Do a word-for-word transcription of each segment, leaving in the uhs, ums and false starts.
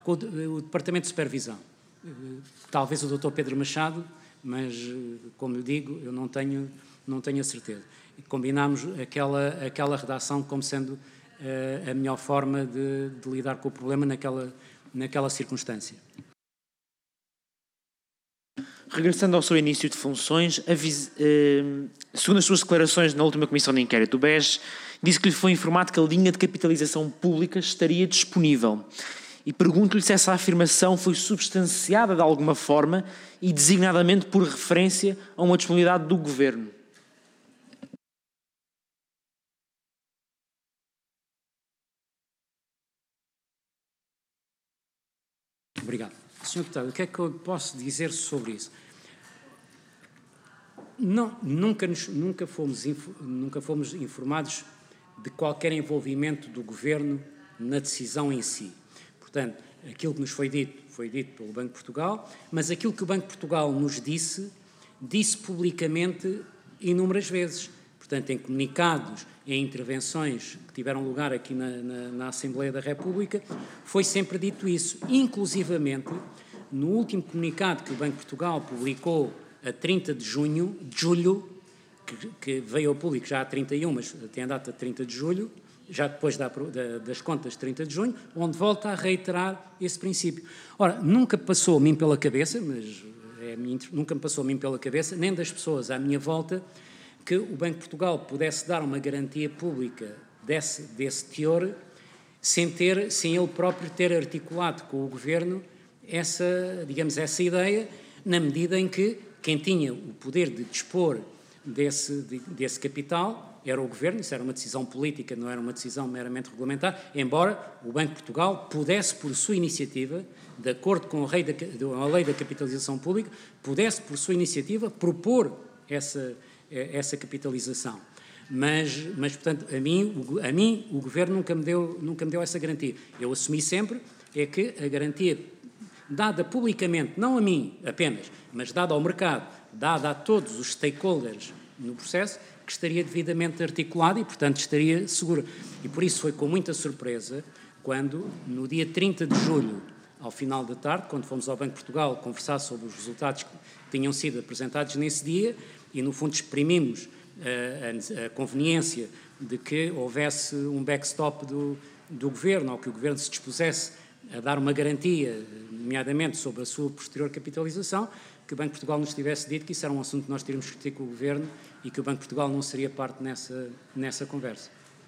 Com o, o Departamento de Supervisão. Talvez o doutor Pedro Machado, mas, como lhe digo, eu não tenho, não tenho a certeza. Combinámos aquela, aquela redação como sendo uh, a melhor forma de, de lidar com o problema naquela, naquela circunstância. Regressando ao seu início de funções, avise, eh, segundo as suas declarações na última comissão de inquérito, o B E S disse que lhe foi informado que a linha de capitalização pública estaria disponível. E pergunto-lhe se essa afirmação foi substanciada de alguma forma e designadamente por referência a uma disponibilidade do Governo. Obrigado. senhor Deputado, o que é que eu posso dizer sobre isso? Não, nunca, nos, nunca, fomos, nunca fomos informados de qualquer envolvimento do Governo na decisão em si. Portanto, aquilo que nos foi dito, foi dito pelo Banco de Portugal, mas aquilo que o Banco de Portugal nos disse, disse publicamente inúmeras vezes. Portanto, em comunicados, em intervenções que tiveram lugar aqui na, na, na Assembleia da República, foi sempre dito isso. Inclusivamente, no último comunicado que o Banco de Portugal publicou a trinta de junho, de julho, que, que veio ao público já a trinta e um, mas tem a data de trinta de julho, já depois da, da, das contas de trinta de junho, onde volta a reiterar esse princípio. Ora, nunca passou a mim pela cabeça, mas é, nunca me passou a mim pela cabeça, nem das pessoas à minha volta, que o Banco de Portugal pudesse dar uma garantia pública desse, desse teor, sem, ter, sem ele próprio ter articulado com o Governo essa, digamos, essa ideia, na medida em que quem tinha o poder de dispor desse, de, desse capital era o Governo. Isso era uma decisão política, não era uma decisão meramente regulamentar, embora o Banco de Portugal pudesse, por sua iniciativa, de acordo com a lei da, a lei da capitalização pública, pudesse, por sua iniciativa, propor essa, essa capitalização. Mas, mas portanto, a mim, o, a mim o Governo nunca me, deu, nunca me deu essa garantia. Eu assumi sempre é que a garantia dada publicamente, não a mim apenas, mas dada ao mercado, dada a todos os stakeholders no processo, que estaria devidamente articulada e, portanto, estaria segura. E por isso foi com muita surpresa quando, no dia trinta de julho, ao final da tarde, quando fomos ao Banco de Portugal conversar sobre os resultados que tinham sido apresentados nesse dia e, no fundo, exprimimos uh, a, a conveniência de que houvesse um backstop do, do Governo, ou que o Governo se dispusesse a dar uma garantia, nomeadamente sobre a sua posterior capitalização, que o Banco de Portugal nos tivesse dito que isso era um assunto que nós teríamos que discutir com o Governo e que o Banco de Portugal não seria parte nessa, nessa conversa.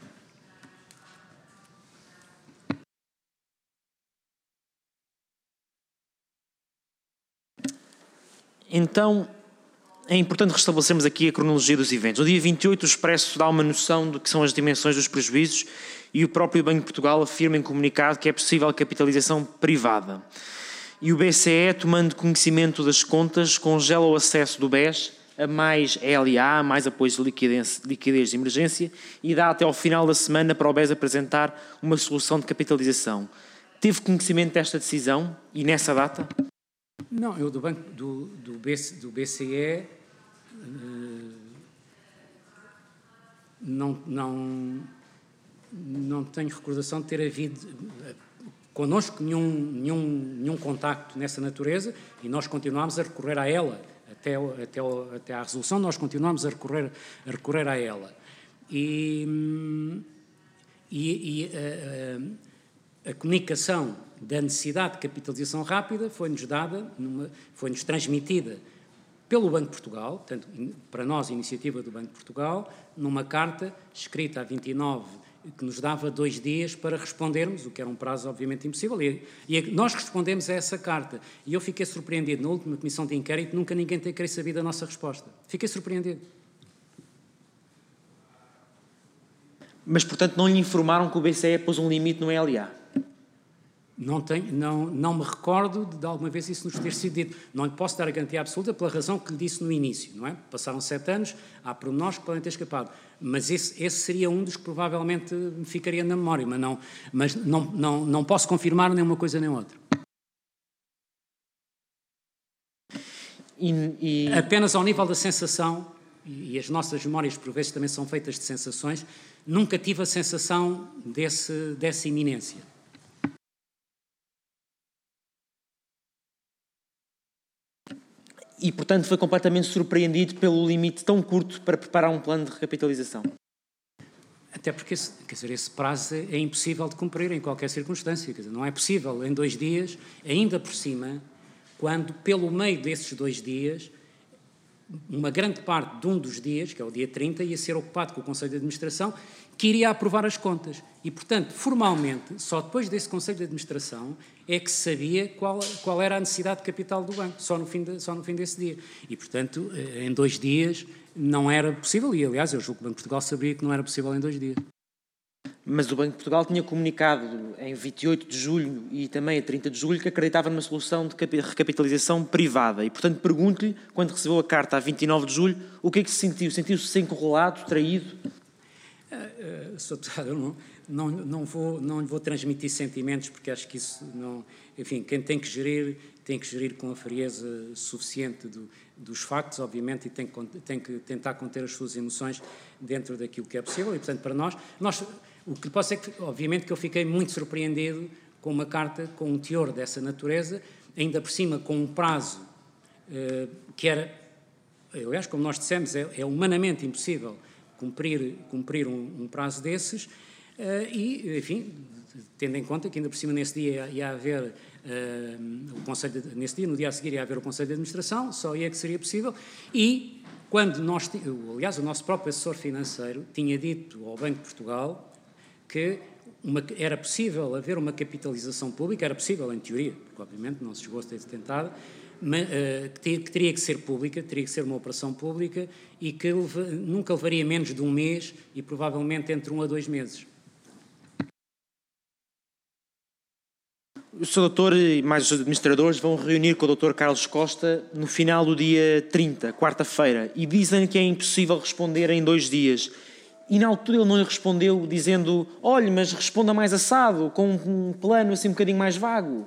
Então, é importante restabelecermos aqui a cronologia dos eventos. No dia vinte e oito, o Expresso dá uma noção do que são as dimensões dos prejuízos e o próprio Banco de Portugal afirma em comunicado que é possível a capitalização privada. E o B C E, tomando conhecimento das contas, congela o acesso do B E S a mais L A, mais apoios de liquidez, liquidez de emergência e dá até ao final da semana para o B E S apresentar uma solução de capitalização. Teve conhecimento desta decisão e nessa data? Não, eu do, banco, do, do, B C, do B C E uh, não, não, não tenho recordação de ter havido uh, connosco nenhum, nenhum, nenhum contacto nessa natureza e nós continuamos a recorrer a ela, até, até, até à resolução nós continuamos a recorrer, a, recorrer a ela. E, e, e uh, a, a comunicação da necessidade de capitalização rápida foi-nos dada, numa, foi-nos transmitida pelo Banco de Portugal, portanto, para nós, iniciativa do Banco de Portugal, numa carta escrita a vinte e nove, que nos dava dois dias para respondermos, o que era um prazo obviamente impossível, e, e nós respondemos a essa carta. E eu fiquei surpreendido, na última comissão de inquérito, nunca ninguém tem querer saber a nossa resposta. Fiquei surpreendido. Mas, portanto, não lhe informaram que o B C E pôs um limite no L A? Não, tenho, não, não me recordo de, de alguma vez isso nos ter sido dito. Não lhe posso dar a garantia absoluta pela razão que lhe disse no início, não é? Passaram sete anos, há pormenores que podem ter escapado. Mas esse, esse seria um dos que provavelmente me ficaria na memória, mas, não, mas não, não, não posso confirmar nem uma coisa nem outra. E, e... Apenas ao nível da sensação, e, e as nossas memórias por vezes também são feitas de sensações, nunca tive a sensação desse, dessa iminência. e, portanto, foi completamente surpreendido pelo limite tão curto para preparar um plano de recapitalização. Até porque esse, quer dizer, esse prazo é impossível de cumprir em qualquer circunstância. Quer dizer, não é possível em dois dias, ainda por cima, quando pelo meio desses dois dias, uma grande parte de um dos dias, que é o dia trinta, ia ser ocupado com o Conselho de Administração, que iria aprovar as contas. E, portanto, formalmente, só depois desse Conselho de Administração é que se sabia qual, qual era a necessidade de capital do banco, só no, fim de, só no fim desse dia. E, portanto, em dois dias não era possível, e, aliás, eu julgo que o Banco de Portugal sabia que não era possível em dois dias. Mas o Banco de Portugal tinha comunicado em vinte e oito de julho e também a trinta de julho que acreditava numa solução de recapitalização privada. E, portanto, pergunto-lhe, quando recebeu a carta a vinte e nove de julho, o que é que se sentiu? Sentiu-se encurralado, traído? Uh, uh, Sr. Deputado, eu não, não, não, vou, não lhe vou transmitir sentimentos, porque acho que isso não... Enfim, quem tem que gerir, tem que gerir com a frieza suficiente do, dos factos, obviamente, e tem que, tem que tentar conter as suas emoções dentro daquilo que é possível. E, portanto, para nós... nós o que posso é que, obviamente, que eu fiquei muito surpreendido com uma carta com um teor dessa natureza, ainda por cima com um prazo uh, que era, aliás, como nós dissemos, é, é humanamente impossível cumprir, cumprir um, um prazo desses, uh, e, enfim, tendo em conta que ainda por cima nesse dia ia haver uh, o Conselho, de, nesse dia, no dia a seguir ia haver o Conselho de Administração, só aí é que seria possível, e quando nós, aliás, o nosso próprio assessor financeiro tinha dito ao Banco de Portugal que uma, era possível haver uma capitalização pública, era possível em teoria, porque obviamente não se chegou a ter tentado, mas, uh, que, que teria que ser pública, teria que ser uma operação pública e que leva, nunca levaria menos de um mês e provavelmente entre um a dois meses. O senhor doutor e mais os administradores vão reunir com o doutor Carlos Costa no final do dia trinta, quarta-feira, e dizem que é impossível responder em dois dias. E na altura ele não lhe respondeu dizendo: olhe, mas responda mais assado, com um plano assim um bocadinho mais vago.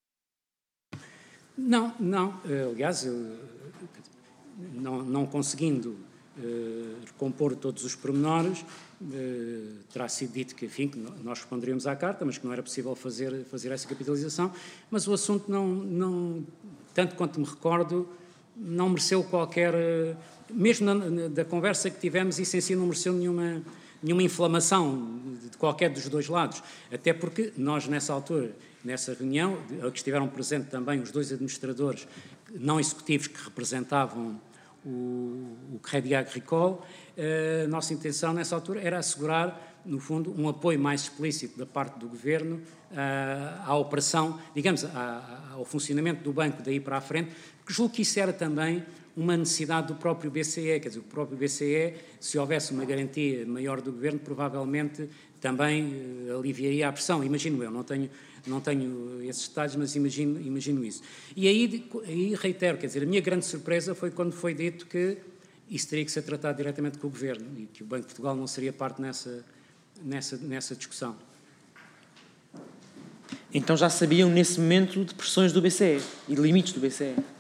Não, não. Aliás, eu, não, não conseguindo uh, recompor todos os pormenores, uh, terá sido dito que, enfim, que nós responderíamos à carta, mas que não era possível fazer, fazer essa capitalização. Mas o assunto, não, não, tanto quanto me recordo, não mereceu qualquer... Uh, mesmo na, na, da conversa que tivemos, isso em si não mereceu nenhuma, nenhuma inflamação de, de qualquer dos dois lados. Até porque nós, nessa altura, nessa reunião, a que estiveram presentes também os dois administradores não executivos que representavam o, o Crédit Agricole, a nossa intenção nessa altura era assegurar, no fundo, um apoio mais explícito da parte do Governo à, à operação, digamos, à, ao funcionamento do banco daí para a frente, porque julgo que isso era também uma necessidade do próprio B C E, quer dizer, o próprio B C E, se houvesse uma garantia maior do Governo, provavelmente também uh, aliviaria a pressão, imagino eu, não tenho, não tenho esses detalhes, mas imagino, imagino isso. E aí, aí reitero, quer dizer, a minha grande surpresa foi quando foi dito que isso teria que ser tratado diretamente com o Governo e que o Banco de Portugal não seria parte nessa, nessa, nessa discussão. Então já sabiam nesse momento de pressões do B C E e de limites do B C E?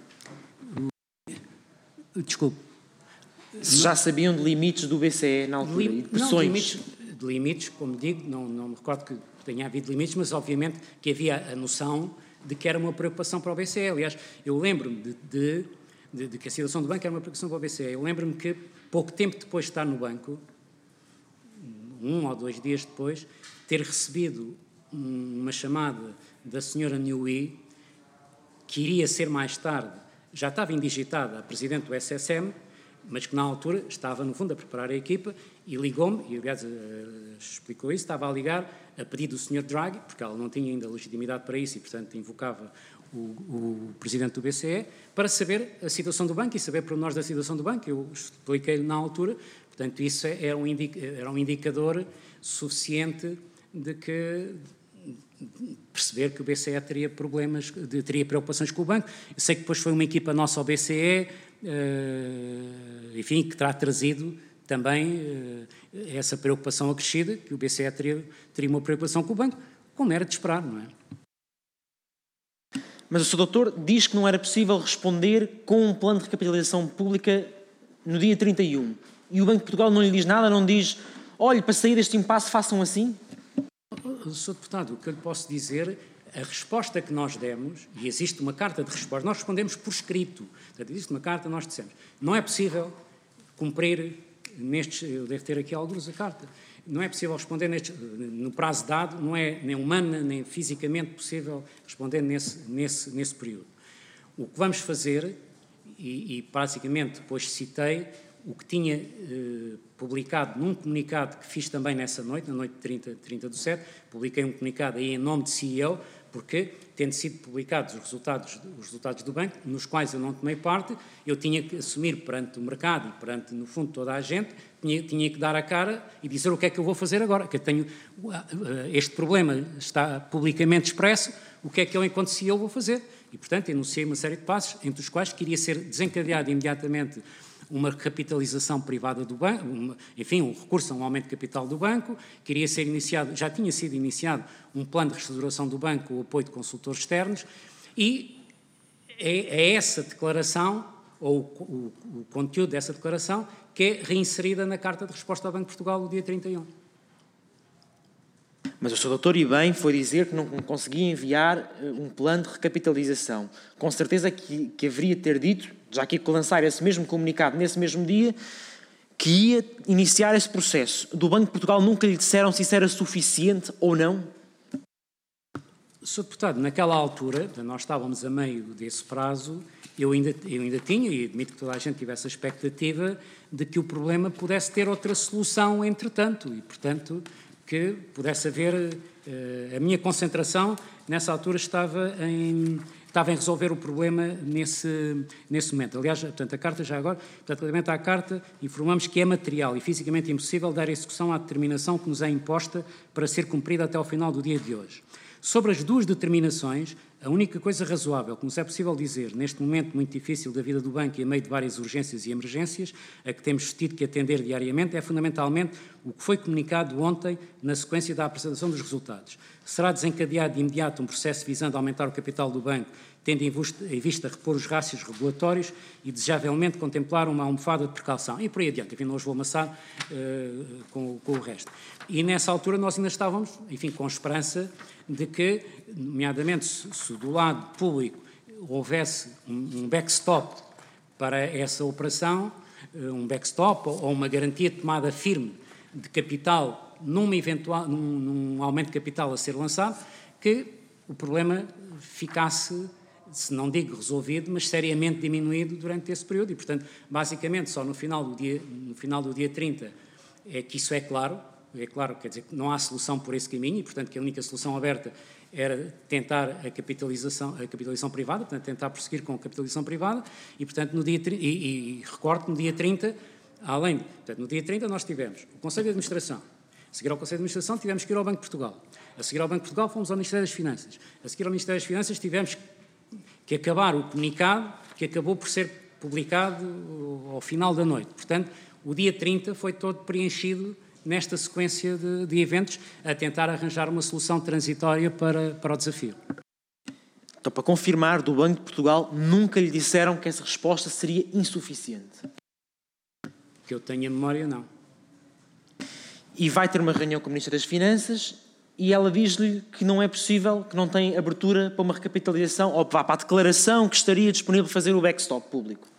Desculpe. Se já sabiam de limites do B C E na altura Lim... e de pressões? Não, de limites, de limites, como digo, não, não me recordo que tenha havido limites, mas obviamente que havia a noção de que era uma preocupação para o B C E. Aliás, eu lembro-me de, de, de, de que a situação do banco era uma preocupação para o B C E. Eu lembro-me que pouco tempo depois de estar no banco, um ou dois dias depois, ter recebido uma chamada da senhora Newey, que iria ser mais tarde, já estava indigitada a Presidente do S S M, mas que na altura estava, no fundo, a preparar a equipa e ligou-me, e aliás explicou isso, estava a ligar a pedido do senhor Draghi, porque ela não tinha ainda legitimidade para isso e, portanto, invocava o, o Presidente do B C E, para saber a situação do banco e saber pormenores da situação do banco. Eu expliquei-lhe na altura, portanto, isso era um, indica, era um indicador suficiente de que... perceber que o B C E teria problemas, teria preocupações com o banco. Eu sei que depois foi uma equipa nossa ao B C E, uh, enfim, que terá trazido também uh, essa preocupação acrescida, que o B C E teria, teria uma preocupação com o banco, como era de esperar, não é? Mas o senhor doutor diz que não era possível responder com um plano de recapitalização pública no dia trinta e um. E o Banco de Portugal não lhe diz nada, não diz: olhe, para sair deste impasse façam assim? senhor Deputado, o que eu lhe posso dizer, a resposta que nós demos, e existe uma carta de resposta, nós respondemos por escrito, portanto, existe uma carta, nós dissemos, não é possível cumprir nestes, eu devo ter aqui alguns a carta, não é possível responder nestes, no prazo dado, não é nem humana nem fisicamente possível responder nesse, nesse, nesse período. O que vamos fazer, e, e basicamente depois citei, o que tinha eh, publicado num comunicado que fiz também nessa noite, na noite de trinta, trinta do sete, publiquei um comunicado aí em nome de C E O, porque, tendo sido publicados os resultados, os resultados do banco, nos quais eu não tomei parte, eu tinha que assumir perante o mercado e perante, no fundo, toda a gente, tinha, tinha que dar a cara e dizer o que é que eu vou fazer agora, que eu tenho, este problema está publicamente expresso, o que é que eu, enquanto C E O, vou fazer? E, portanto, enunciei uma série de passos, entre os quais queria ser desencadeado imediatamente uma recapitalização privada do banco, uma, enfim, um recurso a um aumento de capital do banco, queria ser iniciado, já tinha sido iniciado um plano de reestruturação do banco, o apoio de consultores externos, e é, é essa declaração, ou o, o, o conteúdo dessa declaração, que é reinserida na Carta de Resposta ao Banco de Portugal no dia trinta e um. Mas o senhor doutor e bem foi dizer que não conseguia enviar um plano de recapitalização. Com certeza que, que haveria de ter dito, já que ia lançar esse mesmo comunicado nesse mesmo dia, que ia iniciar esse processo. Do Banco de Portugal nunca lhe disseram se isso era suficiente ou não? senhor Deputado, naquela altura, nós estávamos a meio desse prazo, eu ainda, eu ainda tinha, e admito que toda a gente tivesse a expectativa de que o problema pudesse ter outra solução entretanto, e, portanto, que pudesse haver... Uh, a minha concentração, nessa altura, estava em... estava em resolver o problema nesse, nesse momento. Aliás, portanto, a carta já agora, portanto, relativamente à carta, informamos que é material e fisicamente impossível dar execução à determinação que nos é imposta para ser cumprida até ao final do dia de hoje. Sobre as duas determinações, a única coisa razoável que nos é possível dizer, neste momento muito difícil da vida do banco e a meio de várias urgências e emergências, a que temos tido que atender diariamente, é fundamentalmente o que foi comunicado ontem na sequência da apresentação dos resultados. Será desencadeado de imediato um processo visando aumentar o capital do banco, tendo em vista repor os rácios regulatórios e, desejavelmente, contemplar uma almofada de precaução. E por aí adiante, enfim, não os vou amassar uh, com, com o resto. E nessa altura nós ainda estávamos, enfim, com esperança de que, nomeadamente, se, se do lado público houvesse um, um backstop para essa operação, uh, um backstop ou, ou uma garantia de tomada firme de capital numa eventual, num, num aumento de capital a ser lançado, que o problema ficasse, se não digo resolvido, mas seriamente diminuído durante esse período. E, portanto, basicamente, só no final do dia, no final do dia trinta é que isso é claro, é claro, quer dizer, que não há solução por esse caminho e, portanto, que a única solução aberta era tentar a capitalização, a capitalização privada, portanto, tentar prosseguir com a capitalização privada e, portanto, no dia, e, e recordo que no dia trinta, além, portanto, no dia trinta nós tivemos o Conselho de Administração. A seguir ao Conselho de Administração tivemos que ir ao Banco de Portugal. A seguir ao Banco de Portugal fomos ao Ministério das Finanças. A seguir ao Ministério das Finanças tivemos que acabar o comunicado que acabou por ser publicado ao final da noite. Portanto, o dia trinta foi todo preenchido nesta sequência de, de eventos a tentar arranjar uma solução transitória para, para o desafio. Então, para confirmar, do Banco de Portugal nunca lhe disseram que essa resposta seria insuficiente? Que eu tenha memória, não. E vai ter uma reunião com a Ministra das Finanças e ela diz-lhe que não é possível, que não tem abertura para uma recapitalização ou para a declaração que estaria disponível para fazer o backstop público.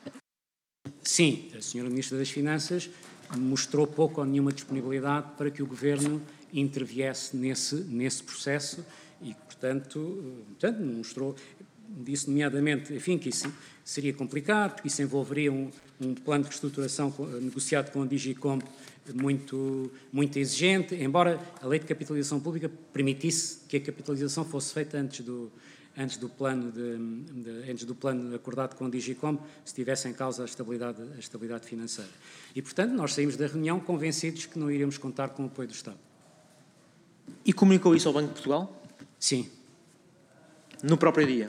Sim, a senhora Ministra das Finanças mostrou pouco ou nenhuma disponibilidade para que o Governo interviesse nesse, nesse processo e, portanto, portanto, mostrou, disse nomeadamente, enfim, que isso seria complicado, porque isso envolveria um, um plano de reestruturação negociado com a Digicom muito, muito exigente, embora a lei de capitalização pública permitisse que a capitalização fosse feita antes do, antes do, plano, de, de, antes do plano acordado com a Digicom, se tivesse em causa a estabilidade, a estabilidade financeira. E, portanto, nós saímos da reunião convencidos que não iríamos contar com o apoio do Estado. E comunicou isso ao Banco de Portugal? Sim. No próprio dia?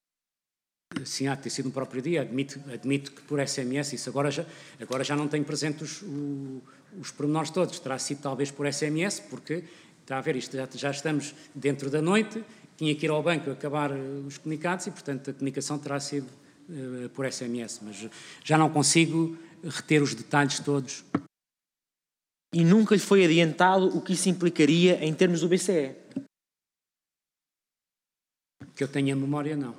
Sim, há de ter sido no próprio dia. Admito, admito que por S M S, isso agora já, agora já não tenho presente os, o, os pormenores todos. Terá sido talvez por S M S, porque, está a ver, isto já, já estamos dentro da noite, tinha que ir ao banco acabar os comunicados e, portanto, a comunicação terá sido uh, por S M S. Mas já não consigo reter os detalhes todos. E nunca lhe foi adiantado o que isso implicaria em termos do B C E? Que eu tenha memória, não.